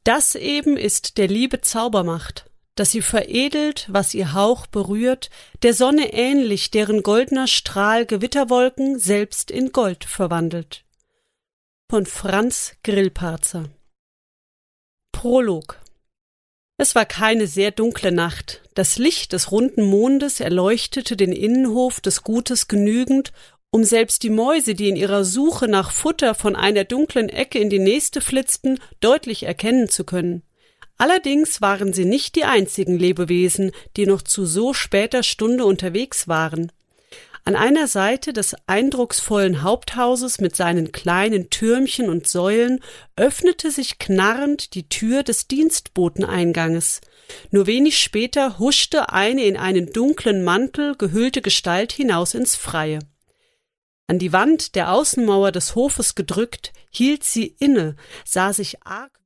Das eben ist der Liebe Zaubermacht, dass sie veredelt, was ihr Hauch berührt, der Sonne ähnlich, deren goldener Strahl Gewitterwolken selbst in Gold verwandelt. Von Franz Grillparzer. Prolog. Es war keine sehr dunkle Nacht. Das Licht des runden Mondes erleuchtete den Innenhof des Gutes genügend, um selbst die Mäuse, die in ihrer Suche nach Futter von einer dunklen Ecke in die nächste flitzten, deutlich erkennen zu können. Allerdings waren sie nicht die einzigen Lebewesen, die noch zu so später Stunde unterwegs waren. An einer Seite des eindrucksvollen Haupthauses mit seinen kleinen Türmchen und Säulen öffnete sich knarrend die Tür des Dienstboteneinganges. Nur wenig später huschte eine in einen dunklen Mantel gehüllte Gestalt hinaus ins Freie. An die Wand der Außenmauer des Hofes gedrückt, hielt sie inne, sah sich arg